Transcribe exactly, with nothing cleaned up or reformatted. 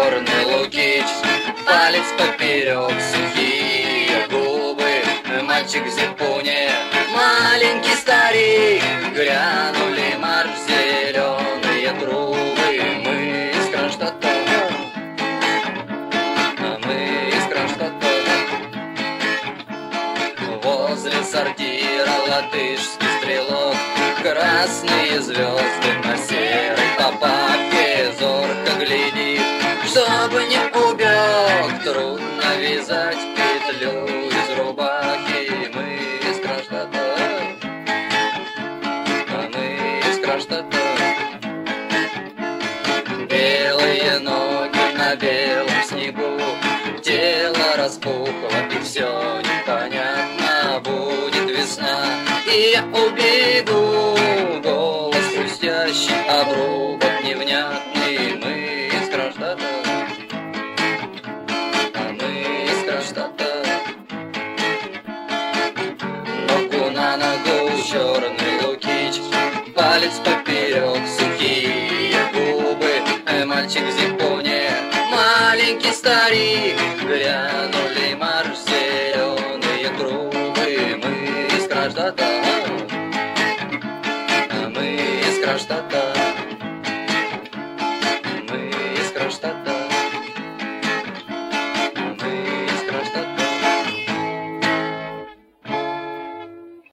черный лукич, палец поперек, сухие губы. Мальчик в зипуне, маленький старик, грянули марш зеленые трубы. Мы из Кронштадта, мы из Кронштадта. Возле сортира латышский стрелок, красные звезды на серой папахе зорко глядит, чтобы не убег. Трудно вязать петлю из рубахи. Мы из Кронштадта, мы из Кронштадта. Белые ноги на белом снегу, тело распухло и все непонятно. Будет весна, и я убегу. Голос хрустящий, обрубок невнятный. Мы из Кронштадта, а мы из Кронштадта. Ногу на ногу, черный лукич, палец поперек, сухие губы. Мальчик в зипуне, маленький старик, грянули марш зеленые трубы. Мы из Кронштадта, а мы из Кронштадта.